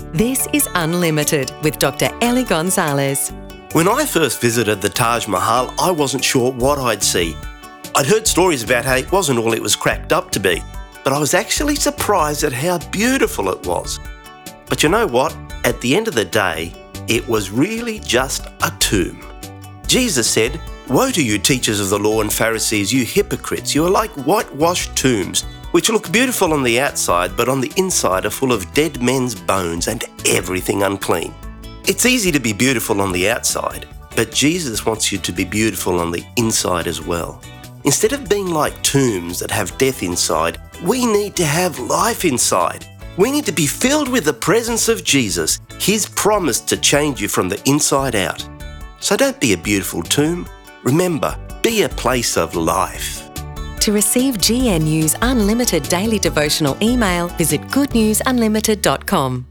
This is Unlimited with Dr. Ellie Gonzalez. When I first visited the Taj Mahal, I wasn't sure what I'd see. I'd heard stories about how it wasn't all it was cracked up to be, but I was actually surprised at how beautiful it was. But you know what? At the end of the day, it was really just a tomb. Jesus said, "Woe to you, teachers of the law and Pharisees, you hypocrites! You are like whitewashed tombs, which look beautiful on the outside, but on the inside are full of dead men's bones and everything unclean." It's easy to be beautiful on the outside, but Jesus wants you to be beautiful on the inside as well. Instead of being like tombs that have death inside, we need to have life inside. We need to be filled with the presence of Jesus, His promise to change you from the inside out. So don't be a beautiful tomb. Remember, be a place of life. To receive GNU's Unlimited daily devotional email, visit goodnewsunlimited.com.